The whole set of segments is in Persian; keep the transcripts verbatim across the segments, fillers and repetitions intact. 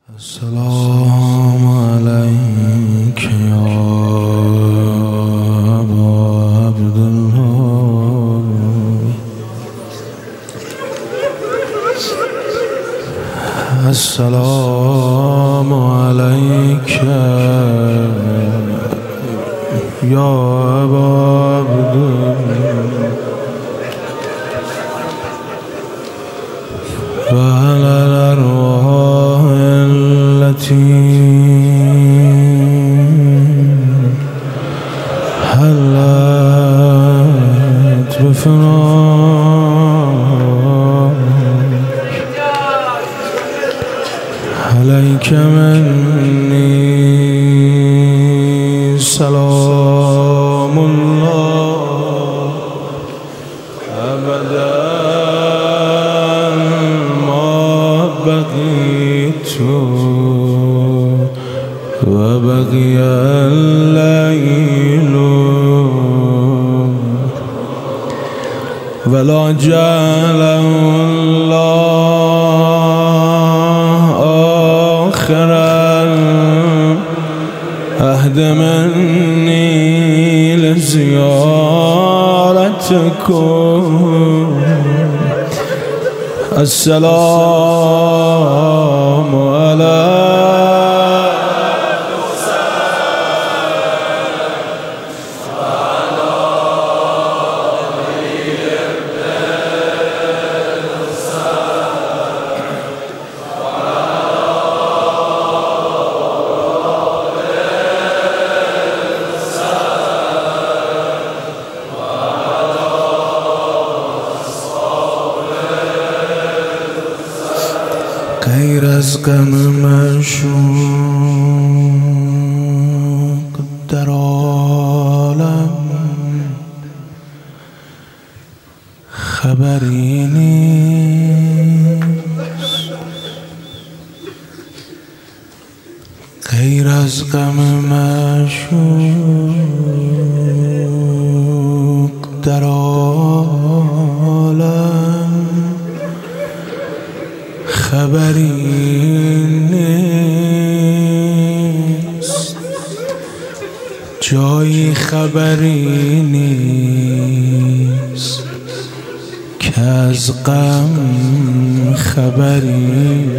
السلام عليك يا أبا عبد الله. السلام عليك يا أبا عبد الله وعلى الأرواح التي حلت بفراقك عليك مني سلام الله أبدا بقيت وبقي الليل ولا جعل الله آخر العهد مني لزيارتكم. السلام غیر از غم معشوق در عالم خبری نیست، غیر از غم معشوق در عالم خبری نیست، جایی خبری نیست که از غم خبری.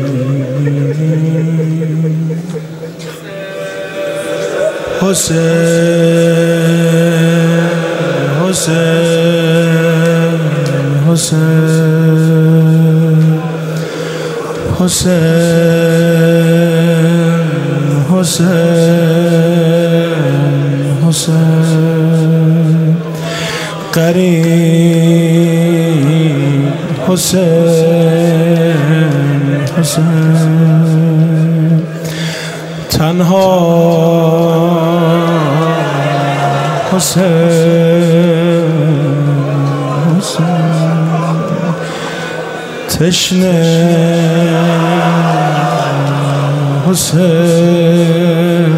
حسین حسین حسین حسین حسین حسین قریب حسین حسین تنها حسین حسین تشنه حسین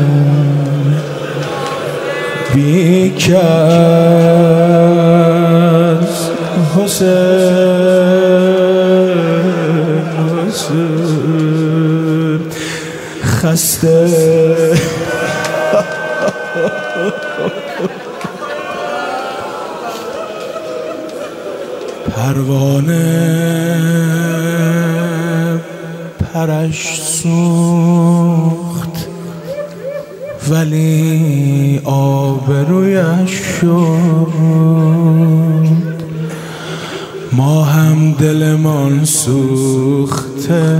بیکس حسین حسین خسته پروانه پرش سوخت ولی آبرویش شد، ما هم دلمان سوخته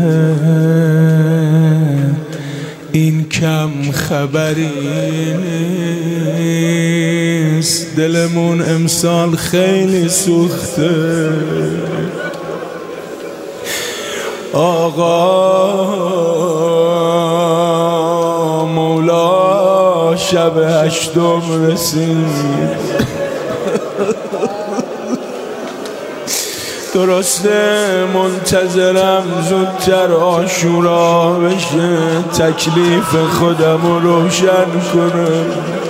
این کم خبری نیست، دلمون امسال خیلی سوخته. آقا مولا شب هشتم رسید، درسته منتظرم زودتر عاشورا بشه تکلیف خودم رو روشن کنم،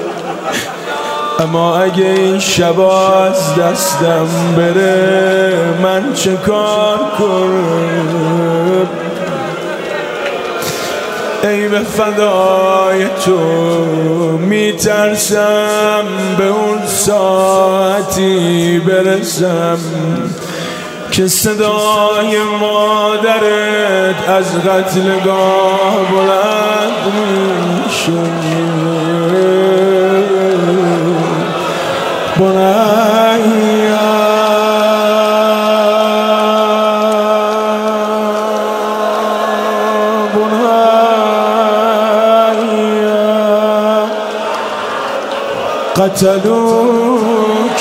اما اگه این شبا از دستم بره من چه کار کنم؟ ای به فدای تو میترسم به اون ساعتی برسم که صدای مادرت از قتلگاه بلند میشه، بنیا بنیا قتلوک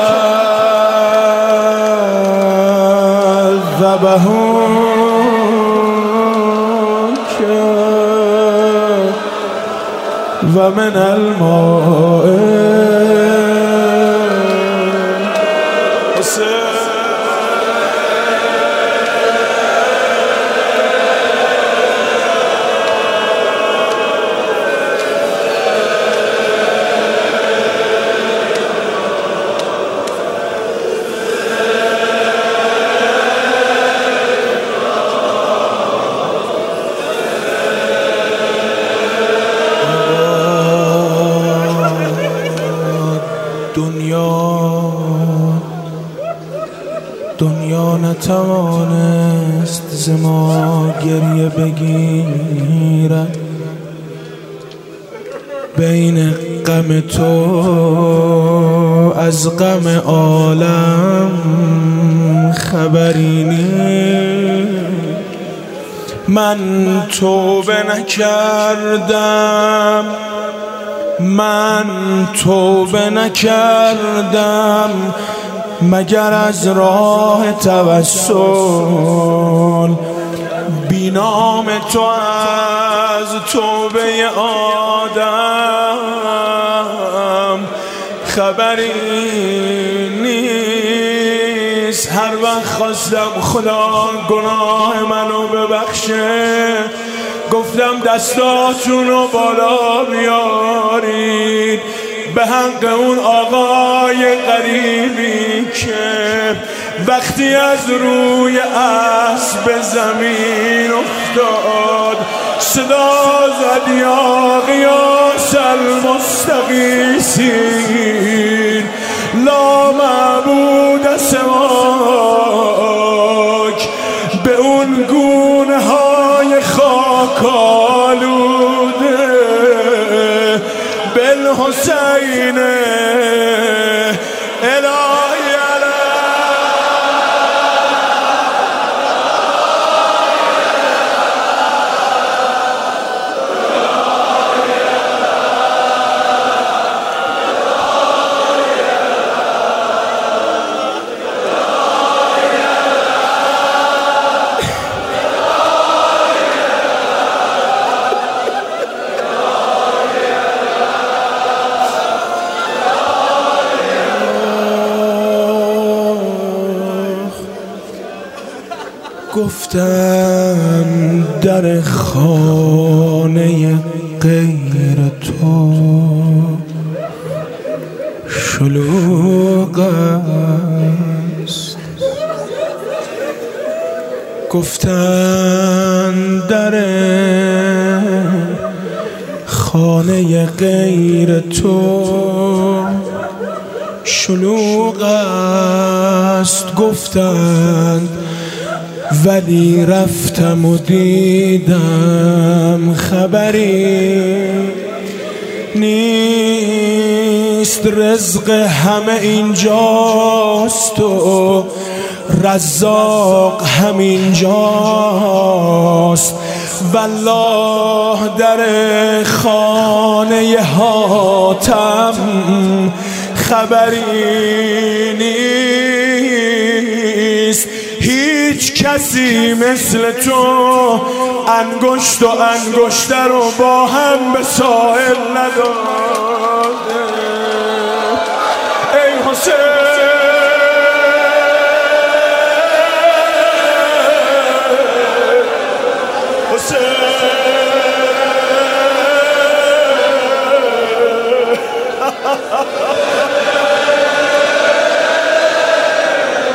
ذبحوک و من الماء دنیا دنیا نتوانست ز ما گریه بگیرد، بین غم تو از غم عالم خبری نیست. من توبه نکردم من توبه نکردم مگر از راه توسل، بی نام تو از توبه آدم خبری نیست. هر وقت خواستم خدا گناه منو ببخشه گفتم دستاتون رو بالا بیارید به حق اون آقای غریبی که وقتی از روی اسب زمین افتاد صدا زد یا غیاث المستغیثین لا معبود سواک، به اون گونه های خاک آلوده بالحسین الهی گفتن در خانه غیر تو شلوغ است، گفتن در خانه غیر تو شلوغ است، گفتند ولی رفتم و دیدم خبری نیست. رزق همه اینجاست و رزاق همینجاست، والله در خانه حاتم خبری نیست. هیچ کسی مثل تو انگشت و انگشتر رو با هم به ساحل نداده. ای حسین حسین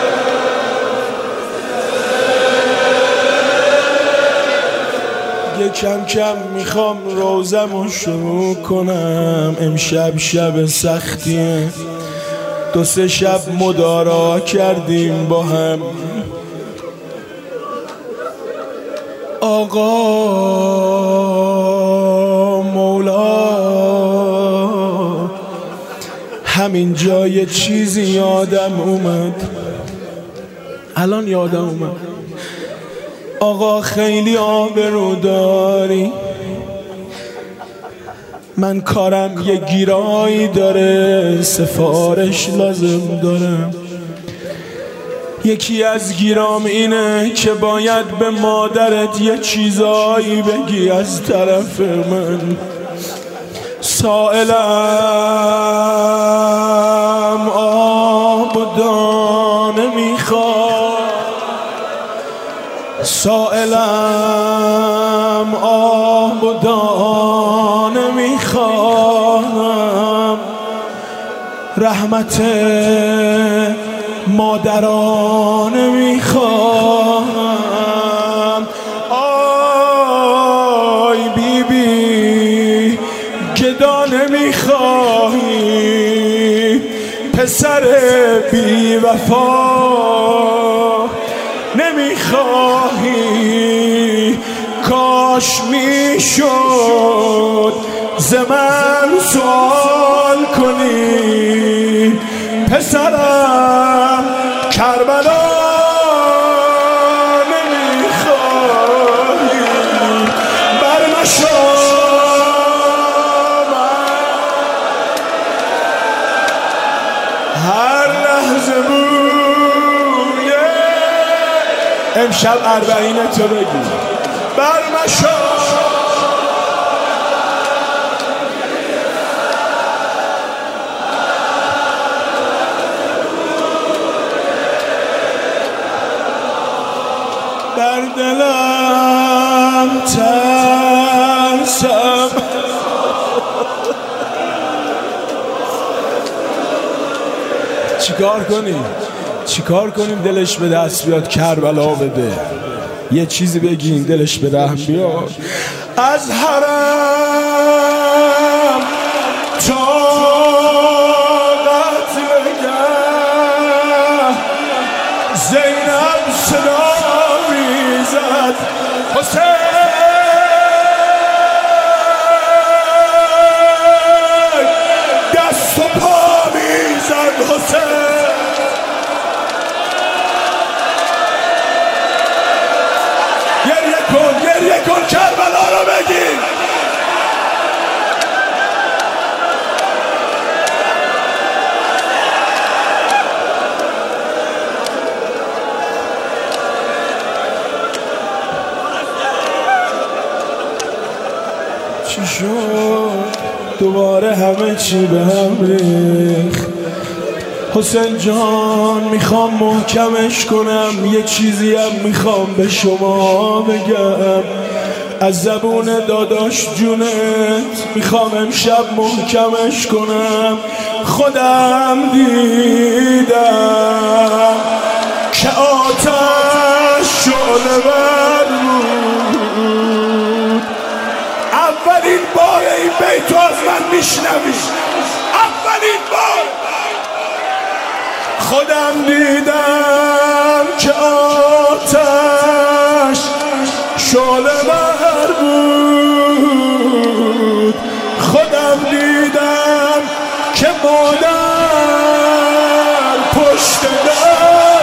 یک کم کم میخوام روزمو شروع کنم. امشب شب سختیه، دو سه شب مدارا کردیم با هم. آقا مولا همین جای چیزی یادم اومد، الان یادم اومد. آقا خیلی آبرو داری، من کارم یه گیرایی داره، سفارش لازم دارم. یکی از گیرام اینه که باید به مادرت یه چیزایی بگی از طرف من. سائلم آب و دانه میخواد، سائلم آب و دانه میخوام، رحمت مادرانه میخوام. آی بی بی گدانه میخواهی، پسر بی وفا نمیخواهی. کاش میشد ز من سوال کنی، پسرم کربلا نمیخواهی. برمشو هر لحظه بود امشب اربعین تو بگی. برمشو در دلم ترسم، چیکار کنیم چیکار کنیم دلش به دست بیاد کربلا بده، یه چیزی بگیم دلش به رحم بیاد. از حرم تا قتلگه زینب صدا میزد، حسین دست و پا میزد، حسین گریه کن گریه کن کربلا رو بگیر. چی شد دوباره همه چی به هم ریخت؟ حسین جان میخوام محکمش کنم، یه چیزی هم میخوام به شما بگم از زبون داداش جونت. میخوام امشب محکمش کنم. خودم دیدم که آتش شعله ور بود. اولین بار این بیتو از من میشنوی، اولین بار. خودم دیدم که آتش شعله ور بود. خودم دیدم که مادر پشت در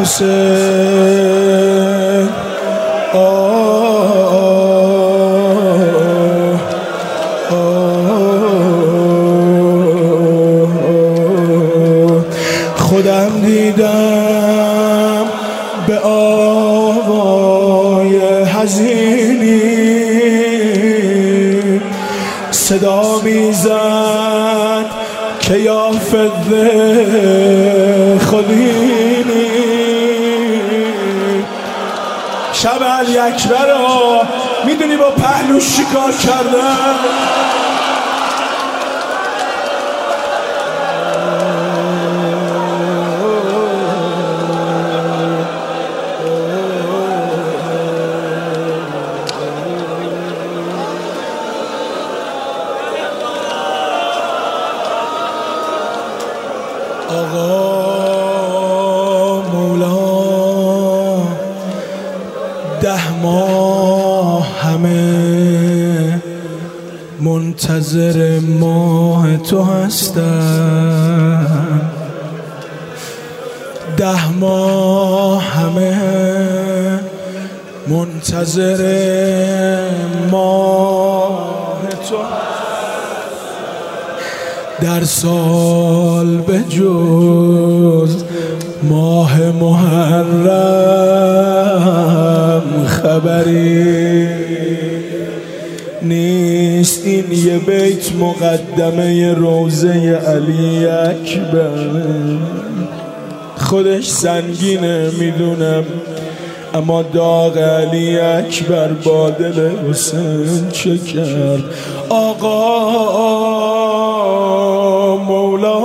حسین آه خودم دیدم به آوای حزینی صدا میزد که یا فده خودینی شب علی اکبر ها میدونی با پهلوش چیکار کردن؟ آقا مولا ده ماه همه منتظر ماه تو هستم ده ماه همه منتظر ماه تو در سال به جز ماه محرم خبری نیست. این یه بیت مقدمه روضه علی اکبر خودش سنگینه میدونم، اما داغ علی اکبر با دل حسین چه کرد. آقا مولا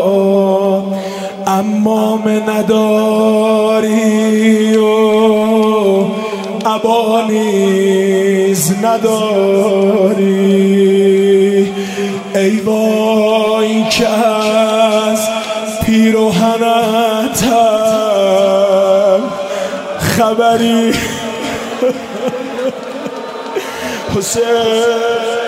امام نداری و عبا نیز نداری، ای وای که از پیراهنتم خبری. حسین